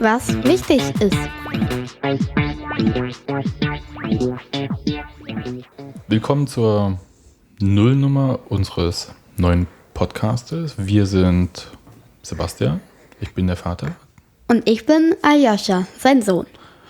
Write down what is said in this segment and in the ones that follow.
was wichtig ist. Willkommen zur Nullnummer unseres neuen Podcastes. Wir sind Sebastian, ich bin der Vater. Und ich bin Aljoscha, sein Sohn.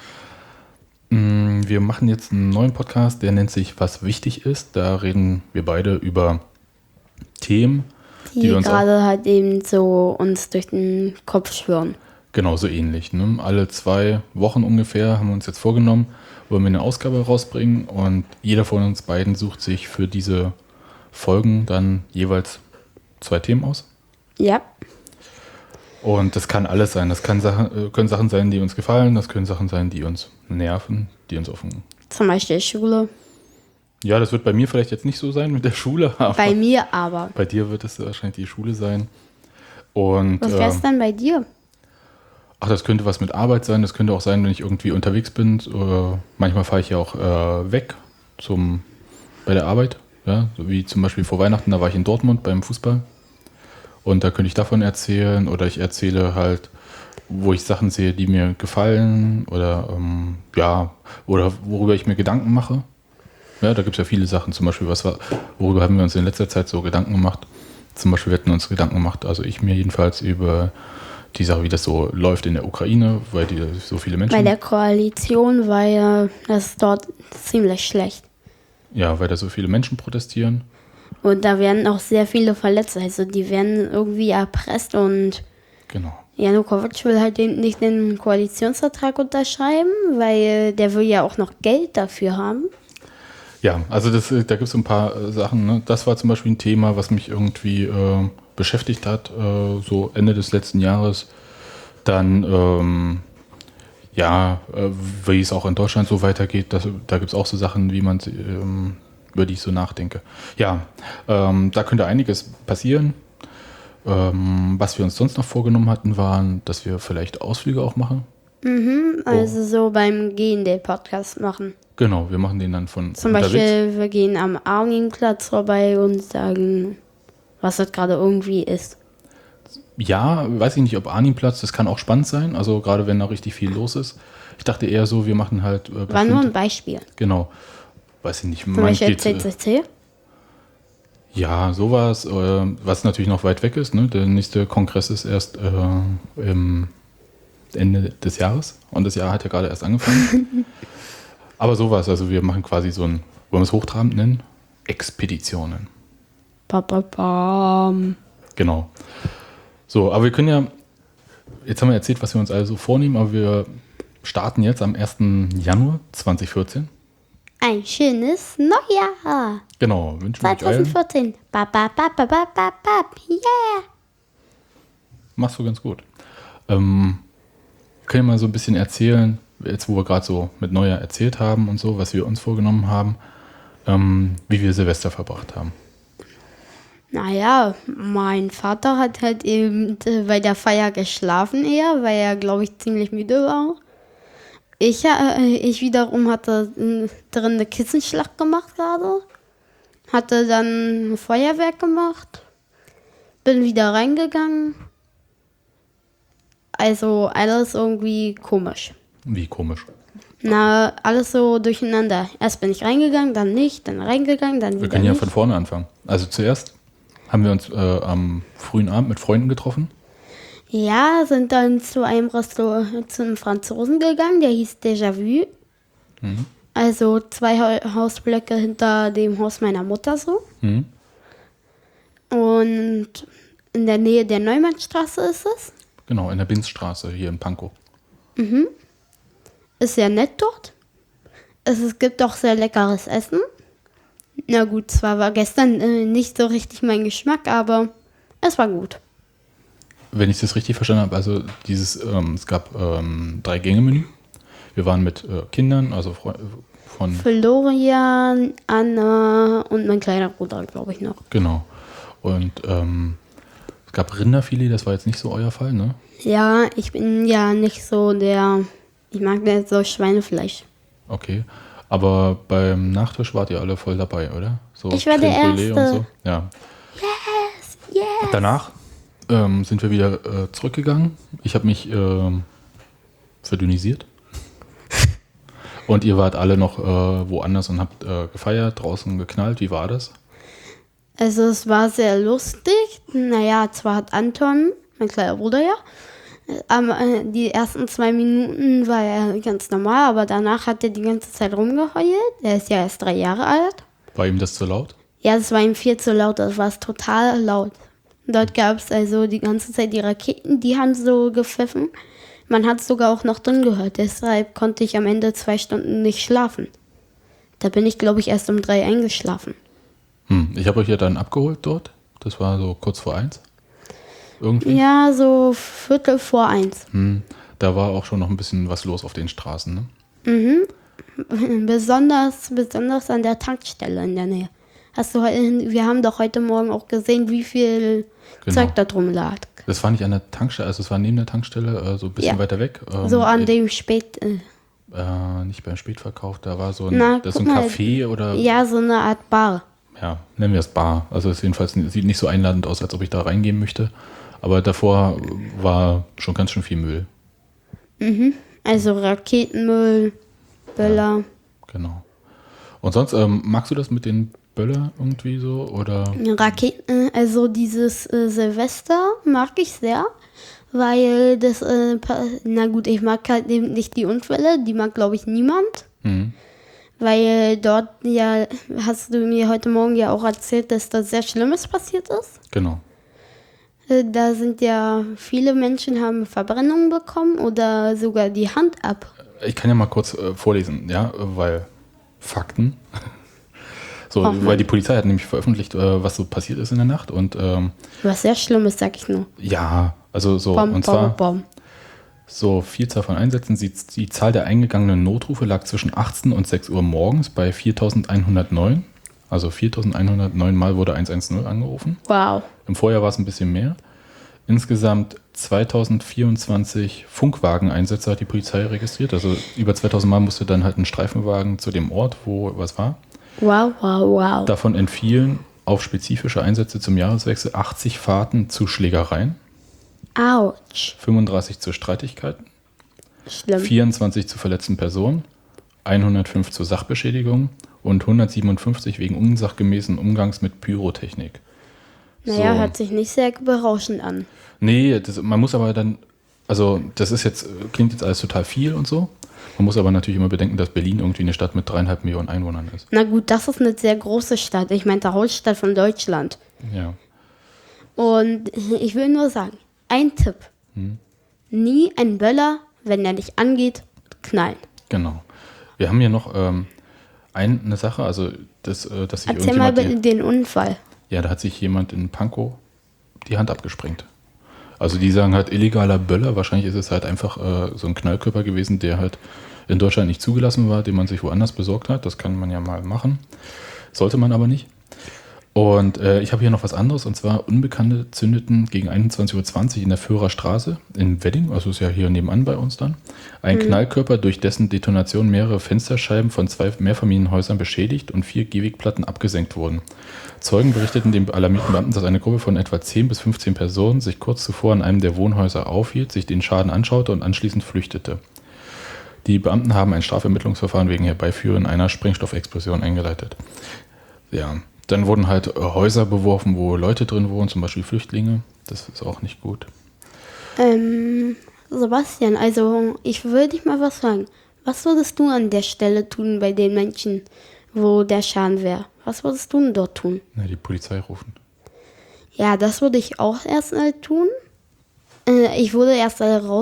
Wir machen jetzt einen neuen Podcast, der nennt sich Was wichtig ist. Da reden wir beide über Themen, die uns gerade halt eben so uns durch den Kopf schwirren. Genau, so ähnlich. Ne? Alle 2 Wochen ungefähr haben wir uns jetzt vorgenommen, wollen wir eine Ausgabe rausbringen und jeder von uns beiden sucht sich für diese Folgen dann jeweils 2 Themen aus. Ja. Und das kann alles sein. Das können Sachen sein, die uns gefallen, das können Sachen sein, die uns nerven, die uns Zum Beispiel Schule. Ja, das wird bei mir vielleicht jetzt nicht so sein mit der Schule. Aber bei mir aber. Bei dir wird es wahrscheinlich die Schule sein. Und, was wäre es dann bei dir? Ach, das könnte was mit Arbeit sein. Das könnte auch sein, wenn ich irgendwie unterwegs bin. Manchmal fahre ich ja auch weg bei der Arbeit. Ja? So wie zum Beispiel vor Weihnachten, da war ich in Dortmund beim Fußball. Und da könnte ich davon erzählen. Oder ich erzähle halt, wo ich Sachen sehe, die mir gefallen. Oder oder worüber ich mir Gedanken mache. Ja, da gibt es ja viele Sachen. Zum Beispiel, worüber haben wir uns in letzter Zeit so Gedanken gemacht? Zum Beispiel, wir hatten uns Gedanken gemacht, also ich mir jedenfalls, über die Sache, wie das so läuft in der Ukraine, weil die so viele Menschen... Bei der Koalition war ja das dort ziemlich schlecht. Ja, weil da so viele Menschen protestieren. Und da werden auch sehr viele verletzt. Also die werden irgendwie erpresst und... Genau. Janukowitsch will halt nicht den Koalitionsvertrag unterschreiben, weil der will ja auch noch Geld dafür haben. Ja, also da gibt es so ein paar Sachen. Ne? Das war zum Beispiel ein Thema, was mich irgendwie beschäftigt hat, so Ende des letzten Jahres. Dann, wie es auch in Deutschland so weitergeht, da gibt es auch so Sachen, über die ich so nachdenke. Ja, da könnte einiges passieren. Was wir uns sonst noch vorgenommen hatten, waren, dass wir vielleicht Ausflüge auch machen. Also so beim Gehen den Podcast machen. Genau, wir machen den dann von Zum unterwegs. Beispiel, wir gehen am Arningplatz vorbei und sagen, was das gerade irgendwie ist. Ja, weiß ich nicht, ob Arnimplatz, das kann auch spannend sein, also gerade wenn da richtig viel los ist. Ich dachte eher so, wir machen halt... War nur ein Beispiel. Genau, weiß ich nicht. Zum Beispiel CCC? Ja, sowas, was natürlich noch weit weg ist. Ne? Der nächste Kongress ist erst im Ende des Jahres und das Jahr hat ja gerade erst angefangen. Aber sowas, also wir machen quasi so wollen wir es hochtrabend nennen? Expeditionen. Genau. So, aber wir können ja, jetzt haben wir erzählt, was wir uns also vornehmen, aber wir starten jetzt am 1. Januar 2014. Ein schönes Neujahr. Genau, wünschen wir euch 2014. Yeah. Machst du ganz gut. Können wir mal so ein bisschen erzählen, jetzt wo wir gerade so mit Neujahr erzählt haben und so, was wir uns vorgenommen haben, wie wir Silvester verbracht haben. Naja, mein Vater hat halt eben bei der Feier geschlafen eher, weil er, glaube ich, ziemlich müde war. Ich wiederum hatte drin eine Kissenschlacht gemacht gerade. Hatte dann ein Feuerwerk gemacht. Bin wieder reingegangen. Also alles irgendwie komisch. Wie komisch? Na, alles so durcheinander. Erst bin ich reingegangen, dann nicht, dann reingegangen, dann wieder Wir können ja nicht. von vorne anfangen. Also zuerst haben wir uns am frühen Abend mit Freunden getroffen. Ja, sind dann zu einem Restaurant, zum Franzosen gegangen, der hieß Déjà-vu. Mhm. Also 2 Hausblöcke hinter dem Haus meiner Mutter so. Mhm. Und in der Nähe der Neumannstraße ist es. Genau, in der Binzstraße hier in Pankow. Ist sehr nett dort. Es gibt auch sehr leckeres Essen. Na gut, zwar war gestern nicht so richtig mein Geschmack, aber es war gut. Wenn ich das richtig verstanden habe, also es gab 3-Gänge-Menü. Wir waren mit Kindern, also von... Florian, Anna und mein kleiner Bruder, glaube ich noch. Genau. Und es gab Rinderfilet, das war jetzt nicht so euer Fall, ne? Ja, ich bin ja nicht so ich mag nicht so Schweinefleisch. Okay. Aber beim Nachtisch wart ihr alle voll dabei, oder? So Ich war der Crème Brûlée Erste. und so. Ja. Yes. Danach sind wir wieder zurückgegangen. Ich habe mich verdünnisiert. Und ihr wart alle noch woanders und habt gefeiert, draußen geknallt. Wie war das? Also es war sehr lustig. Naja, zwar hat Anton, mein kleiner Bruder ja, die ersten 2 Minuten war er ganz normal, aber danach hat er die ganze Zeit rumgeheult. Er ist ja erst 3 Jahre alt. War ihm das zu laut? Ja, das war ihm viel zu laut, das war total laut. Dort gab es also die ganze Zeit die Raketen, die haben so gepfiffen. Man hat es sogar auch noch drin gehört, deshalb konnte ich am Ende 2 Stunden nicht schlafen. Da bin ich, glaube ich, erst um 3 eingeschlafen. Ich habe euch ja dann abgeholt dort. Das war so kurz vor 1. Irgendwie. Ja, so 1:15. Da war auch schon noch ein bisschen was los auf den Straßen, ne? Besonders an der Tankstelle in der Nähe. Wir haben doch heute Morgen auch gesehen, wie viel Zeug da drum lag. Das war nicht an der Tankstelle, also es war neben der Tankstelle, so ein bisschen weiter weg. So an dem nicht beim Spätverkauf, da war so ein Café oder... Ja, so eine Art Bar. Ja, nennen wir es Bar. Also es sieht nicht so einladend aus, als ob ich da reingehen möchte. Aber davor war schon ganz schön viel Müll. Also Raketenmüll, Böller. Ja, genau. Und sonst, magst du das mit den Böller irgendwie so? Oder? Raketen, also dieses Silvester mag ich sehr, weil das, na gut, ich mag halt eben nicht die Unfälle, die mag glaube ich niemand. Weil dort ja, hast du mir heute Morgen ja auch erzählt, dass da sehr Schlimmes passiert ist. Genau. Da sind ja viele Menschen haben Verbrennungen bekommen oder sogar die Hand ab. Ich kann ja mal kurz vorlesen, ja, weil Fakten. Weil die Polizei hat nämlich veröffentlicht, was so passiert ist in der Nacht. Und, was sehr Schlimmes, sag ich nur. Ja, also so, und zwar so Vielzahl von Einsätzen. Die Zahl der eingegangenen Notrufe lag zwischen 18 und 6 Uhr morgens bei 4.109. Also 4.109 Mal wurde 110 angerufen. Wow. Im Vorjahr war es ein bisschen mehr. Insgesamt 2.024 Funkwageneinsätze hat die Polizei registriert. Also über 2.000 Mal musste dann halt ein Streifenwagen zu dem Ort, wo was war. Wow. Davon entfielen auf spezifische Einsätze zum Jahreswechsel 80 Fahrten zu Schlägereien. Autsch. 35 zu Streitigkeiten. Schlimm. 24 zu verletzten Personen. 105 zu Sachbeschädigungen. Und 157 wegen unsachgemäßen Umgangs mit Pyrotechnik. Naja, hört sich nicht sehr berauschend an. Nee, man muss aber dann, also das klingt jetzt alles total viel und so. Man muss aber natürlich immer bedenken, dass Berlin irgendwie eine Stadt mit 3,5 Millionen Einwohnern ist. Na gut, das ist eine sehr große Stadt. Ich meine, die Hauptstadt von Deutschland. Ja. Und ich will nur sagen, ein Tipp. Nie einen Böller, wenn er nicht angeht, knallen. Genau. Wir haben hier noch eine Sache, also dass sich Erzähl mal bitte den Unfall. Ja, da hat sich jemand in Pankow die Hand abgesprengt. Also die sagen halt illegaler Böller, wahrscheinlich ist es halt einfach so ein Knallkörper gewesen, der halt in Deutschland nicht zugelassen war, den man sich woanders besorgt hat. Das kann man ja mal machen, sollte man aber nicht. Und ich habe hier noch was anderes, und zwar Unbekannte zündeten gegen 21.20 Uhr in der Föhrer Straße in Wedding, also ist ja hier nebenan bei uns dann, ein Knallkörper, durch dessen Detonation mehrere Fensterscheiben von 2 Mehrfamilienhäusern beschädigt und 4 Gehwegplatten abgesenkt wurden. Zeugen berichteten dem alarmierten Beamten, dass eine Gruppe von etwa 10 bis 15 Personen sich kurz zuvor in einem der Wohnhäuser aufhielt, sich den Schaden anschaute und anschließend flüchtete. Die Beamten haben ein Strafermittlungsverfahren wegen Herbeiführen einer Sprengstoffexplosion eingeleitet. Ja. Dann wurden halt Häuser beworfen, wo Leute drin wohnen, zum Beispiel Flüchtlinge. Das ist auch nicht gut. Sebastian, also ich würde dich mal was fragen. Was würdest du an der Stelle tun bei den Menschen, wo der Schaden wäre? Was würdest du denn dort tun? Na, die Polizei rufen. Ja, das würde ich auch erstmal tun. Ich würde erst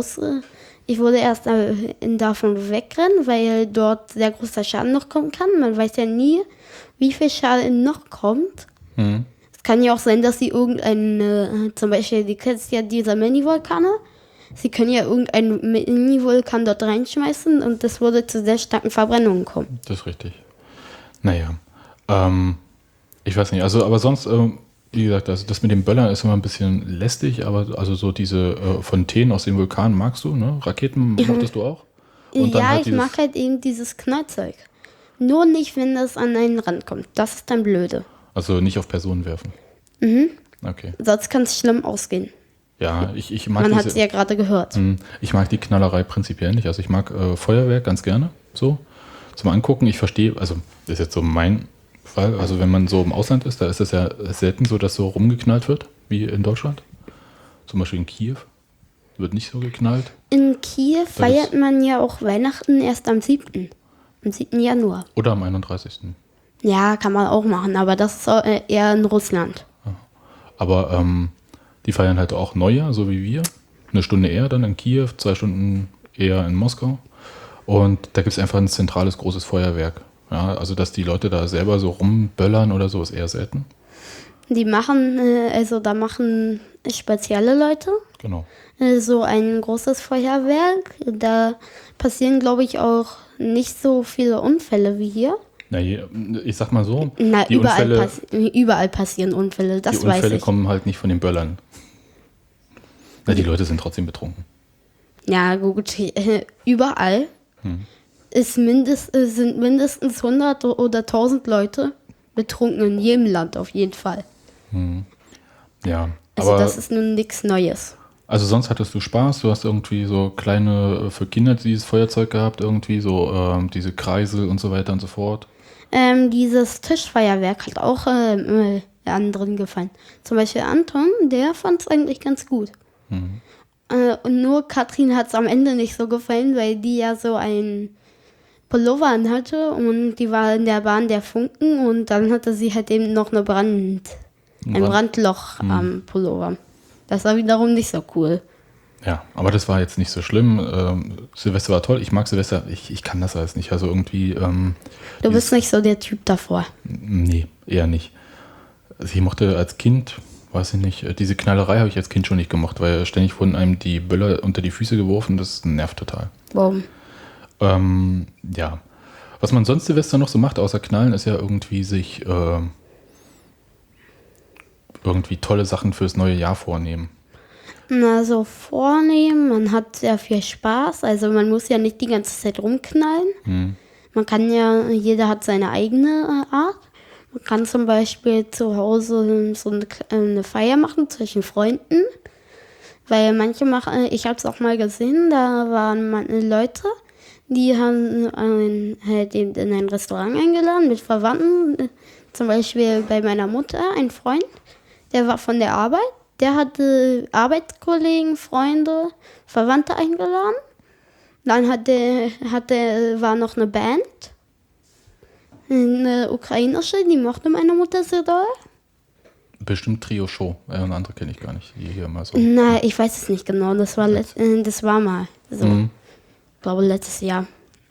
davon wegrennen, weil dort sehr großer Schaden noch kommen kann. Man weiß ja nie, wie viel Schaden noch kommt. Es kann ja auch sein, dass sie zum Beispiel, die kennst ja diese Mini-Vulkane, sie können ja irgendeinen Mini-Vulkan dort reinschmeißen und das würde zu sehr starken Verbrennungen kommen. Das ist richtig. Naja, ich weiß nicht, aber sonst, wie gesagt, also das mit dem Böllern ist immer ein bisschen lästig, aber also so diese Fontänen aus dem Vulkan magst du, ne? Raketen mochtest du auch? Und ja, ich mag halt eben dieses Knallzeug. Nur nicht, wenn das an einen Rand kommt. Das ist dann blöde. Also nicht auf Personen werfen? Okay. Sonst kann es schlimm ausgehen. Ja, ich mag Man hat es ja gerade gehört. Ich mag die Knallerei prinzipiell nicht. Also ich mag Feuerwerk ganz gerne so zum Angucken. Ich verstehe, also das ist jetzt so mein Fall, also wenn man so im Ausland ist, da ist es ja selten so, dass so rumgeknallt wird, wie in Deutschland. Zum Beispiel in Kiew wird nicht so geknallt. In Kiew feiert man ja auch Weihnachten erst am 7. Am 7. Januar. Oder am 31. Ja, kann man auch machen, aber das ist eher in Russland. Aber die feiern halt auch Neujahr, so wie wir. Eine Stunde eher dann in Kiew, 2 Stunden eher in Moskau. Und da gibt es einfach ein zentrales großes Feuerwerk. Ja, also dass die Leute da selber so rumböllern oder so, ist eher selten. Die machen, da machen spezielle Leute Genau. so ein großes Feuerwerk. Da passieren, glaube ich, auch nicht so viele Unfälle wie hier. Na, ich sag mal so, Na, die Unfälle, überall passieren Unfälle, das die weiß Unfälle ich. kommen halt nicht von den Böllern. Na, die Leute sind trotzdem betrunken. Ja, gut, überall sind mindestens 100 oder 1000 Leute betrunken, in jedem Land auf jeden Fall. Ja, Also aber das ist nun nichts Neues. also sonst hattest du Spaß, du hast irgendwie so kleine, für Kinder dieses Feuerzeug gehabt, irgendwie so diese Kreisel und so weiter und so fort. Dieses Tischfeuerwerk hat auch anderen gefallen. Zum Beispiel Anton, der fand es eigentlich ganz gut. Und nur Katrin hat es am Ende nicht so gefallen, weil die ja so ein Pullover anhatte und die war in der Bahn der Funken und dann hatte sie halt eben noch ein Brandloch am Pullover. Das war wiederum nicht so cool. Ja, aber das war jetzt nicht so schlimm. Silvester war toll, ich mag Silvester, ich kann das alles nicht. Also irgendwie. Du bist nicht so der Typ davor. Nee, eher nicht. Also ich mochte als Kind, weiß ich nicht, diese Knallerei habe ich als Kind schon nicht gemocht, weil ständig wurden einem die Böller unter die Füße geworfen, das nervt total. Warum? Ja. Was man sonst Silvester noch so macht, außer Knallen, ist ja irgendwie sich irgendwie tolle Sachen fürs neue Jahr vornehmen. Na, so vornehmen, man hat sehr viel Spaß, also man muss ja nicht die ganze Zeit rumknallen. Man kann ja, jeder hat seine eigene Art. Man kann zum Beispiel zu Hause so eine Feier machen zwischen Freunden, weil manche machen, ich habe es auch mal gesehen, da waren Leute, die haben halt eben in ein Restaurant eingeladen mit Verwandten, zum Beispiel bei meiner Mutter, ein Freund, der war von der Arbeit. Der hatte Arbeitskollegen, Freunde, Verwandte eingeladen. Dann war noch eine Band, eine ukrainische, die mochte meine Mutter sehr doll. Bestimmt Trio-Show. Eine andere kenne ich gar nicht. Die hier immer so. Na, ich weiß es nicht genau. Das war mal so. Ich glaube, letztes Jahr.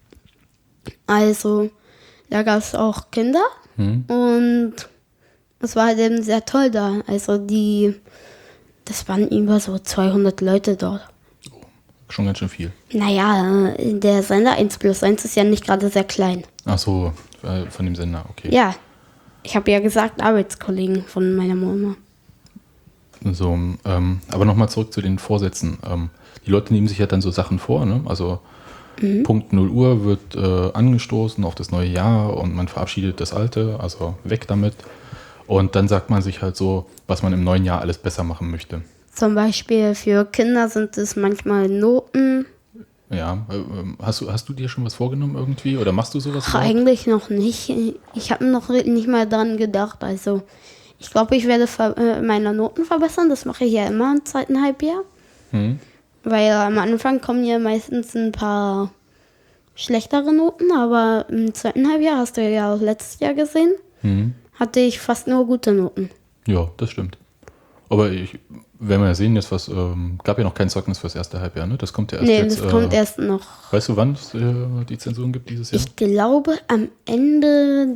Also, da gab es auch Kinder. Und es war halt eben sehr toll da. Also, das waren über so 200 Leute dort. Schon ganz schön viel. Naja, der Sender 1+1 ist ja nicht gerade sehr klein. Ach so, von dem Sender, okay. Ja, ich habe ja gesagt, Arbeitskollegen von meiner Mama. So, aber nochmal zurück zu den Vorsätzen. Die Leute nehmen sich ja dann so Sachen vor, ne? Also Punkt 0 Uhr wird angestoßen auf das neue Jahr und man verabschiedet das Alte, also weg damit. Und dann sagt man sich halt so, was man im neuen Jahr alles besser machen möchte. Zum Beispiel für Kinder sind es manchmal Noten. Ja, hast du dir schon was vorgenommen irgendwie oder machst du sowas? Ach, eigentlich noch nicht. Ich habe noch nicht mal dran gedacht. Also ich glaube, ich werde meine Noten verbessern. Das mache ich ja immer im zweiten Halbjahr. Weil am Anfang kommen ja meistens ein paar schlechtere Noten. Aber im zweiten Halbjahr, hast du ja auch letztes Jahr gesehen, hatte ich fast nur gute Noten. Ja, das stimmt. Aber werden wir ja sehen, jetzt gab ja noch kein Zeugnis fürs erste Halbjahr, ne? Das kommt ja erst jetzt. Nee, das kommt erst noch. Weißt du, wann es die Zensuren gibt dieses Jahr? Ich glaube, am Ende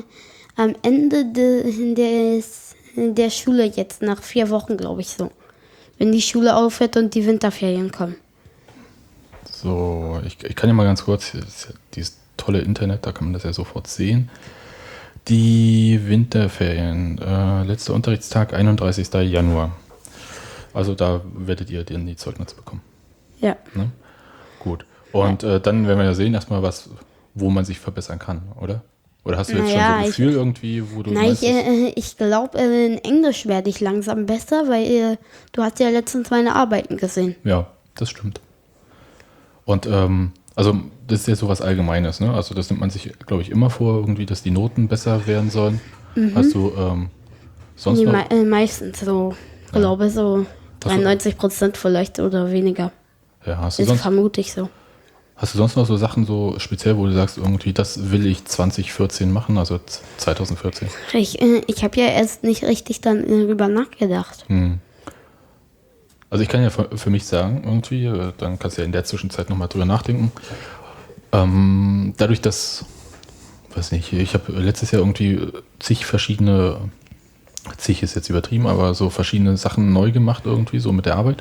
der Schule jetzt, nach 4 Wochen, glaube ich so. Wenn die Schule aufhört und die Winterferien kommen. So, ich kann ja mal ganz kurz, dieses tolle Internet, da kann man das ja sofort sehen. Die Winterferien, letzter Unterrichtstag, 31. Januar. Also da werdet ihr dann die Zeugnisse bekommen. Ja. Ne? Gut. Und dann werden wir ja sehen, erstmal wo man sich verbessern kann, oder? Oder hast du jetzt Naja, schon so ein Gefühl irgendwie, wo du Nein, meinst, ich glaube, in Englisch werde ich langsam besser, weil du hast ja letztens meine Arbeiten gesehen. ja, das stimmt. Und also das ist ja sowas Allgemeines, ne? Also das nimmt man sich, glaube ich, immer vor, irgendwie, dass die Noten besser werden sollen. Hast du sonst Die noch? meistens so, glaube so Hast du- 93% vielleicht oder weniger. Ja, Ist vermutlich so. hast du sonst noch so Sachen so speziell, wo du sagst, irgendwie, das will ich 2014 machen, also 2014? Ich habe ja erst nicht richtig dann darüber nachgedacht. Also ich kann ja für mich sagen, irgendwie, dann kannst du ja in der Zwischenzeit nochmal drüber nachdenken. Dadurch, dass, weiß nicht, ich habe letztes Jahr irgendwie zig ist jetzt übertrieben, aber so verschiedene Sachen neu gemacht irgendwie, so mit der Arbeit.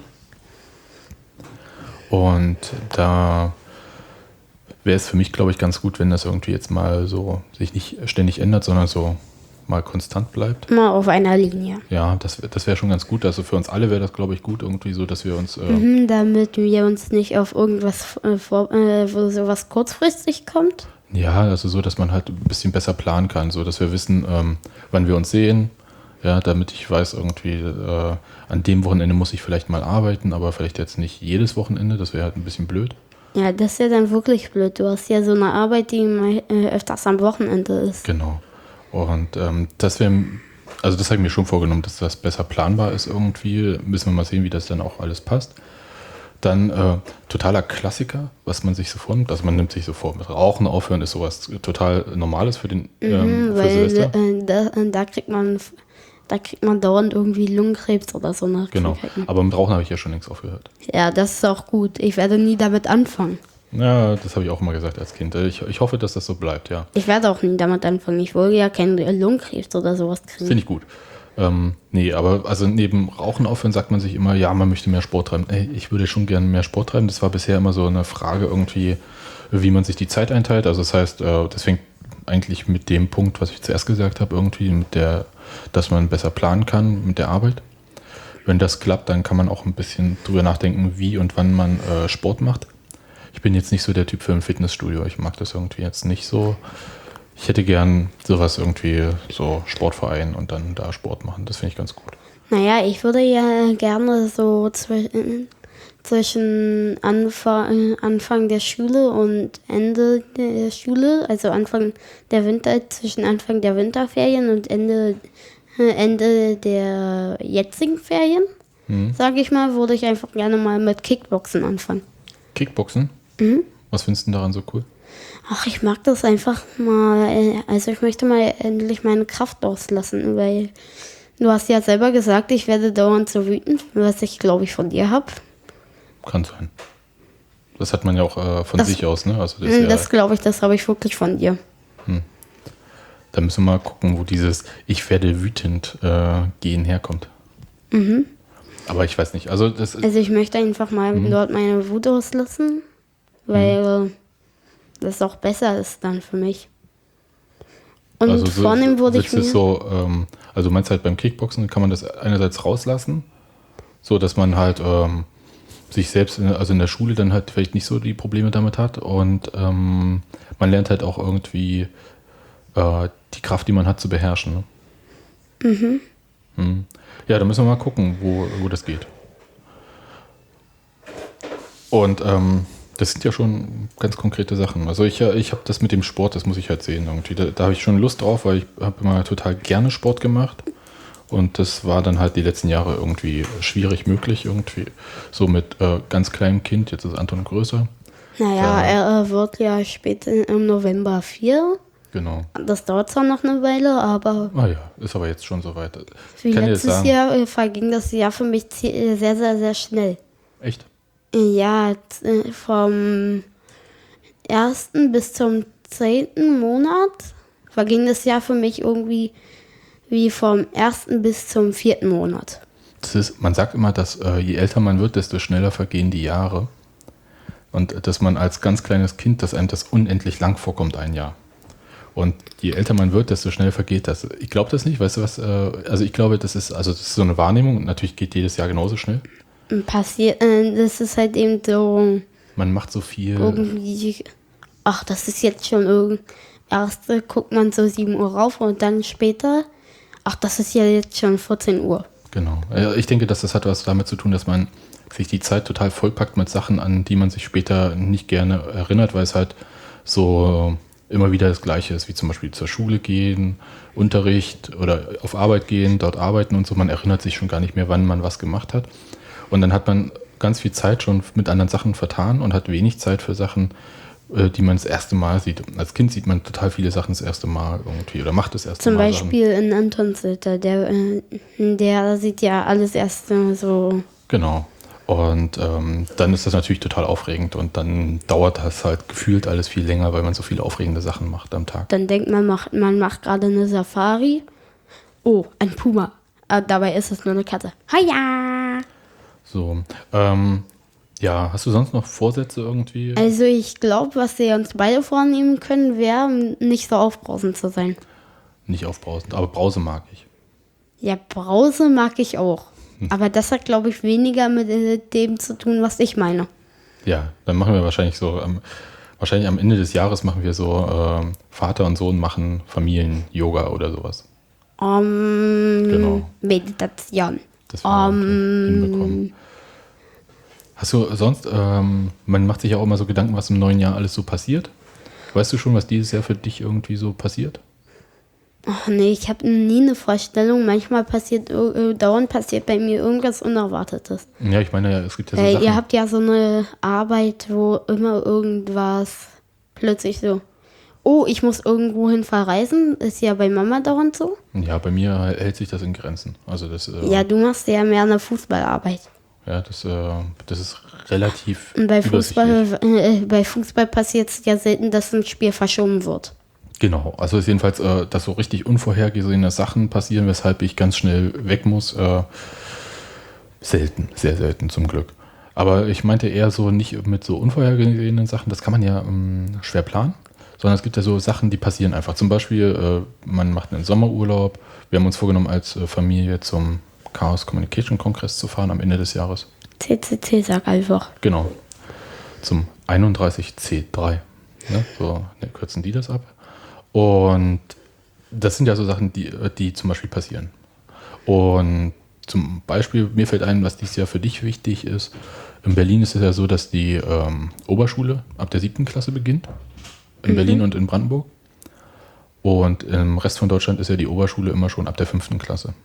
Und da wäre es für mich, glaube ich, ganz gut, wenn das irgendwie jetzt mal so sich nicht ständig ändert, sondern so mal konstant bleibt. Immer auf einer Linie. Ja, das wäre schon ganz gut. Also für uns alle wäre das, glaube ich, gut irgendwie so, dass wir uns... Damit wir uns nicht auf irgendwas, wo sowas kurzfristig kommt. Ja, also so, dass man halt ein bisschen besser planen kann, so dass wir wissen, wann wir uns sehen, ja, damit ich weiß, irgendwie an dem Wochenende muss ich vielleicht mal arbeiten, aber vielleicht jetzt nicht jedes Wochenende, das wäre halt ein bisschen blöd. Ja, das ist ja dann wirklich blöd. Du hast ja so eine Arbeit, die öfters am Wochenende ist. Genau. Und das wäre, also das habe ich mir schon vorgenommen, dass das besser planbar ist irgendwie. Müssen wir mal sehen, wie das dann auch alles passt. Dann totaler Klassiker, was man sich so vornimmt. Also man nimmt sich so vor, mit Rauchen aufhören ist sowas total Normales für den für Weil Silvester. da kriegt man dauernd irgendwie Lungenkrebs oder so eine Genau. Krankheiten. Aber mit Rauchen habe ich ja schon längst aufgehört. Ja, das ist auch gut. Ich werde nie damit anfangen. Ja, das habe ich auch immer gesagt als Kind. Ich hoffe, dass das so bleibt, ja. Ich werde auch nie damit anfangen. Ich will ja keinen Lungenkrebs oder sowas kriegen. Finde ich gut. Nee, aber also neben Rauchen aufhören sagt man sich immer, ja, man möchte mehr Sport treiben. Ey, ich würde schon gerne mehr Sport treiben. Das war bisher immer so eine Frage irgendwie, wie man sich die Zeit einteilt. Also das heißt, das fängt eigentlich mit dem Punkt, was ich zuerst gesagt habe, irgendwie dass man besser planen kann mit der Arbeit. Wenn das klappt, dann kann man auch ein bisschen drüber nachdenken, wie und wann man Sport macht. Ich bin jetzt nicht so der Typ für ein Fitnessstudio. Ich mag das irgendwie jetzt nicht so. Ich hätte gern sowas irgendwie, so Sportverein und dann da Sport machen. Das finde ich ganz gut. Naja, ich würde ja gerne so zwischen Anfang der Schule und Ende der Schule, also zwischen Anfang der Winterferien und Ende der jetzigen Ferien, sage ich mal, würde ich einfach gerne mal mit Kickboxen anfangen. Kickboxen? Was findest du daran so cool? Ach, ich mag das einfach mal, also ich möchte mal endlich meine Kraft auslassen, weil du hast ja selber gesagt, ich werde dauernd so wütend, was ich glaube ich von dir habe. Kann sein. Das hat man ja auch von sich aus, ne? Also Das glaube ich, das habe ich wirklich von dir. Da müssen wir mal gucken, wo dieses Ich werde wütend gehen herkommt. Aber ich weiß nicht. Also ich möchte einfach mal dort meine Wut auslassen, weil das auch besser ist dann für mich. Und also vornehmen würde ich mir... also du meinst halt beim Kickboxen kann man das einerseits rauslassen, so dass man halt sich selbst, in der Schule dann halt vielleicht nicht so die Probleme damit hat und man lernt halt auch irgendwie die Kraft, die man hat, zu beherrschen. Ne? Ja, da müssen wir mal gucken, wo das geht. Und das sind ja schon ganz konkrete Sachen. Also ich habe das mit dem Sport, das muss ich halt sehen irgendwie. Da habe ich schon Lust drauf, weil ich habe immer total gerne Sport gemacht. Und das war dann halt die letzten Jahre irgendwie schwierig möglich irgendwie. So mit ganz kleinem Kind, jetzt ist Anton größer. Naja, er wird ja später im November 4. Genau. Das dauert zwar noch eine Weile, aber... Ah ja, ist aber jetzt schon soweit. Wie letztes Jahr verging das Jahr für mich sehr, sehr, sehr schnell. Echt? Ja, vom 1. bis zum 10. Monat verging das Jahr für mich irgendwie wie vom 1. bis zum 4. Monat. Man sagt immer, dass je älter man wird, desto schneller vergehen die Jahre. Und dass man als ganz kleines Kind, dass einem das unendlich lang vorkommt, ein Jahr. Und je älter man wird, desto schneller vergeht das. Ich glaube das nicht, weißt du was? Also ich glaube, das ist so eine Wahrnehmung. Und natürlich geht jedes Jahr genauso schnell. Das ist halt eben so... Man macht so viel. Irgendwie... Ach, das ist jetzt schon Erst guckt man so 7 Uhr rauf und dann später, ach, das ist ja jetzt schon 14 Uhr. Genau. Ich denke, dass das hat was damit zu tun, dass man sich die Zeit total vollpackt mit Sachen, an die man sich später nicht gerne erinnert, weil es halt so immer wieder das Gleiche ist, wie zum Beispiel zur Schule gehen, Unterricht oder auf Arbeit gehen, dort arbeiten und so. Man erinnert sich schon gar nicht mehr, wann man was gemacht hat. Und dann hat man ganz viel Zeit schon mit anderen Sachen vertan und hat wenig Zeit für Sachen, die man das erste Mal sieht. Als Kind sieht man total viele Sachen das erste Mal irgendwie oder macht das erste Zum Mal Beispiel in Antonsitter, der sieht ja alles erst so. Genau. Und dann ist das natürlich total aufregend und dann dauert das halt gefühlt alles viel länger, weil man so viele aufregende Sachen macht am Tag. Dann denkt man, man macht gerade eine Safari. Oh, ein Puma. Dabei ist es nur eine Katze. Hiya! So, ja, hast du sonst noch Vorsätze irgendwie? Also ich glaube, was wir uns beide vornehmen können, wäre, nicht so aufbrausend zu sein. Nicht aufbrausend, aber Brause mag ich. Ja, Brause mag ich auch. Aber das hat, glaube ich, weniger mit dem zu tun, was ich meine. Ja, dann machen wir wahrscheinlich so, wahrscheinlich am Ende des Jahres machen wir so, Vater und Sohn machen Familien-Yoga oder sowas. Genau. Meditation. Das wir hinbekommen. Hast du sonst, man macht sich ja auch immer so Gedanken, was im neuen Jahr alles so passiert. Weißt du schon, was dieses Jahr für dich irgendwie so passiert? Ach nee, ich habe nie eine Vorstellung. Manchmal dauernd passiert bei mir irgendwas Unerwartetes. Ja, ich meine, ja, es gibt ja so Sachen. Ihr habt ja so eine Arbeit, wo immer irgendwas plötzlich so, oh, ich muss irgendwohin verreisen. Ist ja bei Mama dauernd so. Ja, bei mir hält sich das in Grenzen. Also das, Ja, du machst ja mehr eine Fußballarbeit. Ja, das ist relativ Und bei Fußball passiert es ja selten, dass ein Spiel verschoben wird. Genau, also ist jedenfalls, dass so richtig unvorhergesehene Sachen passieren, weshalb ich ganz schnell weg muss. Selten, sehr selten zum Glück. Aber ich meinte eher so nicht mit so unvorhergesehenen Sachen, das kann man ja schwer planen, sondern es gibt ja so Sachen, die passieren einfach. Zum Beispiel, man macht einen Sommerurlaub. Wir haben uns vorgenommen, als Familie zum Chaos Communication Kongress zu fahren am Ende des Jahres. CCC, sag einfach. Genau, zum 31C3. Ne? So kürzen die das ab. Und das sind ja so Sachen, die zum Beispiel passieren. Und zum Beispiel, mir fällt ein, was dieses Jahr für dich wichtig ist. In Berlin ist es ja so, dass die Oberschule ab der 7. Klasse beginnt. In Berlin und in Brandenburg. Und im Rest von Deutschland ist ja die Oberschule immer schon ab der 5. Klasse.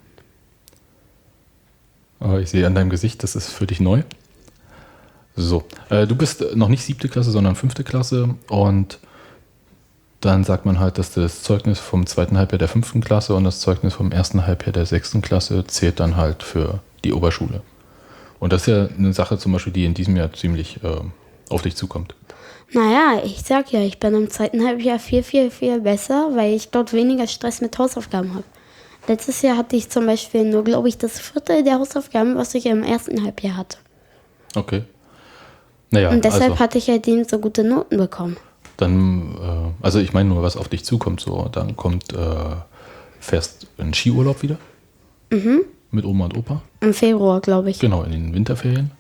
Aber ich sehe an deinem Gesicht, das ist für dich neu. So, du bist noch nicht 7. Klasse, sondern 5. Klasse. Und dann sagt man halt, dass das Zeugnis vom 2. Halbjahr der 5. Klasse und das Zeugnis vom 1. Halbjahr der 6. Klasse zählt dann halt für die Oberschule. Und das ist ja eine Sache zum Beispiel, die in diesem Jahr ziemlich auf dich zukommt. Naja, ich sag ja, ich bin im 2. Halbjahr viel, viel, viel besser, weil ich dort weniger Stress mit Hausaufgaben habe. Letztes Jahr hatte ich zum Beispiel nur, glaube ich, das 1/4 der Hausaufgaben, was ich im 1. Halbjahr hatte. Okay. Naja, und deshalb hatte ich halt eben so gute Noten bekommen. Dann, also ich meine nur, was auf dich zukommt. So, dann fährst in Skiurlaub wieder. Mit Oma und Opa. Im Februar, glaube ich. Genau, in den Winterferien.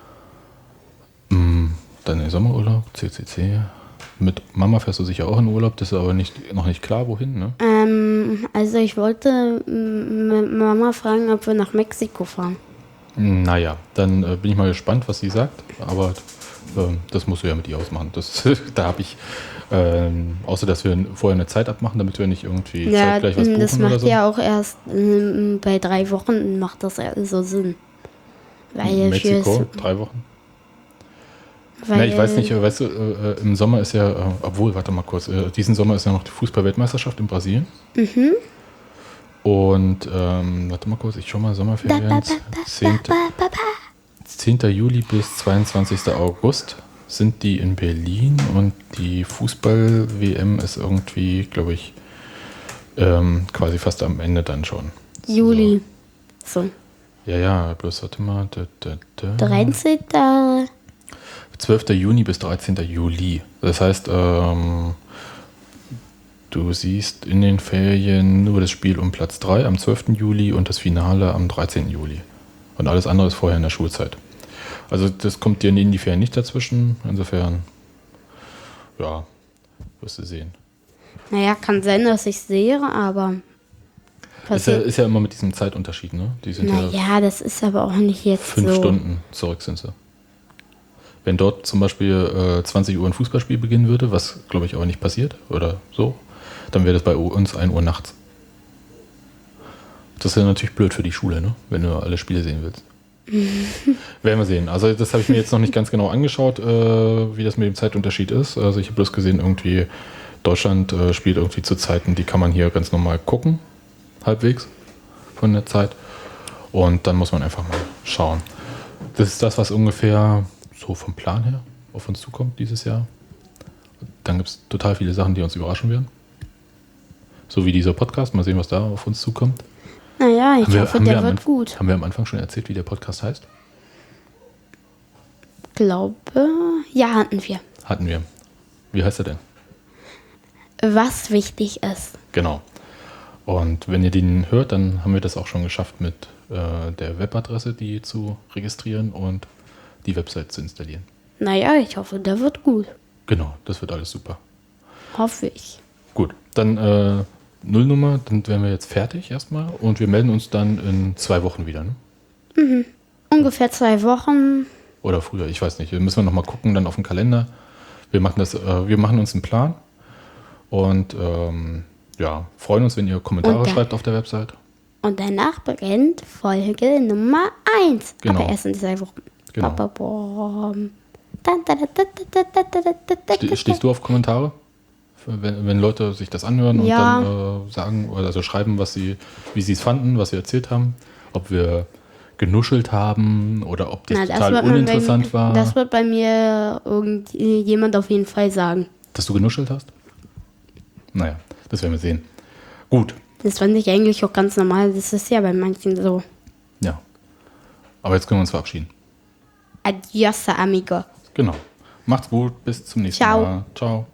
Dann den Sommerurlaub, CCC. Mit Mama fährst du sicher auch in Urlaub, das ist aber noch nicht klar, wohin, ne? Also ich wollte Mama fragen, ob wir nach Mexiko fahren. Naja, dann bin ich mal gespannt, was sie sagt, aber das musst du ja mit ihr ausmachen. Da habe ich, außer dass wir vorher eine Zeit abmachen, damit wir nicht irgendwie zeitgleich was buchen das macht oder so. Ja auch erst bei 3 Wochen macht das ja so Sinn. Weil Mexiko, 3 Wochen? Na, ich weiß nicht, weißt du, im Sommer ist ja, obwohl, warte mal kurz, diesen Sommer ist ja noch die Fußball-Weltmeisterschaft in Brasilien. Und, warte mal kurz, ich schau mal, Sommerferien, 10. Juli bis 22. August sind die in Berlin und die Fußball-WM ist irgendwie, glaube ich, quasi fast am Ende dann schon. Juli. So. Ja, bloß warte mal. 13. 12. Juni bis 13. Juli. Das heißt, du siehst in den Ferien nur das Spiel um Platz 3 am 12. Juli und das Finale am 13. Juli. Und alles andere ist vorher in der Schulzeit. Also das kommt dir in die Ferien nicht dazwischen. Insofern, ja, wirst du sehen. Naja, kann sein, dass ich sehe, aber Ist ja immer mit diesem Zeitunterschied, ne? Die sind ja naja, das ist aber auch nicht jetzt 5 so. Stunden zurück sind sie. Wenn dort zum Beispiel 20 Uhr ein Fußballspiel beginnen würde, was glaube ich aber nicht passiert oder so, dann wäre das bei uns 1 Uhr nachts. Das ist ja natürlich blöd für die Schule, ne? Wenn du alle Spiele sehen willst. Werden wir sehen. Also das habe ich mir jetzt noch nicht ganz genau angeschaut, wie das mit dem Zeitunterschied ist. Also ich habe bloß gesehen, irgendwie Deutschland spielt irgendwie zu Zeiten, die kann man hier ganz normal gucken, halbwegs von der Zeit. Und dann muss man einfach mal schauen. Das ist das, was ungefähr so vom Plan her auf uns zukommt dieses Jahr. Dann gibt es total viele Sachen, die uns überraschen werden. So wie dieser Podcast. Mal sehen, was da auf uns zukommt. Naja, ich hoffe, der wird gut. Haben wir am Anfang schon erzählt, wie der Podcast heißt? Glaube, ja, hatten wir. Hatten wir. Wie heißt er denn? Was wichtig ist. Genau. Und wenn ihr den hört, dann haben wir das auch schon geschafft mit der Webadresse, die zu registrieren und die Website zu installieren. Naja, ich hoffe, der wird gut. Genau, das wird alles super. Hoffe ich. Gut, dann Nullnummer, dann wären wir jetzt fertig erstmal und wir melden uns dann in 2 Wochen wieder, ne? Ungefähr 2 Wochen. Oder früher, ich weiß nicht. Müssen wir nochmal gucken, dann auf den Kalender. Wir machen uns einen Plan und ja, freuen uns, wenn ihr Kommentare schreibt auf der Website. Und danach beginnt Folge Nummer 1. Genau. Aber erst in 2 Wochen. Genau. Stehst du auf Kommentare? Wenn Leute sich das anhören Ja. und dann sagen oder also schreiben, wie sie es fanden, was wir erzählt haben, ob wir genuschelt haben oder ob das total uninteressant war. Das wird bei mir irgendjemand auf jeden Fall sagen. Dass du genuschelt hast? Naja, das werden wir sehen. Gut. Das fand ich eigentlich auch ganz normal. Das ist ja bei manchen so. Ja. Aber jetzt können wir uns verabschieden. Adios, amigo. Genau. Macht's gut. Bis zum nächsten Ciao. Mal. Ciao.